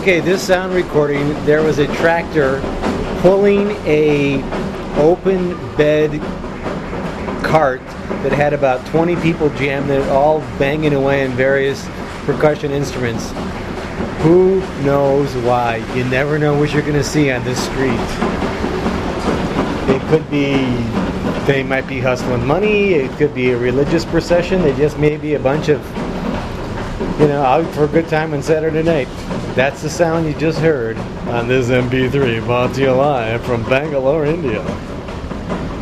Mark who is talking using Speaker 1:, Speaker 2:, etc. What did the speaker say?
Speaker 1: Okay, this sound recording, there was a tractor pulling a open bed cart that had about 20 people jammed in it, all banging away on various percussion instruments. Who knows why? You never know what you're going to see on this street. It could be, they might be hustling money, it could be a religious procession, they just may be a bunch of, out for a good time on Saturday night. That's the sound you just heard on this MP3, brought to you live from Bangalore, India.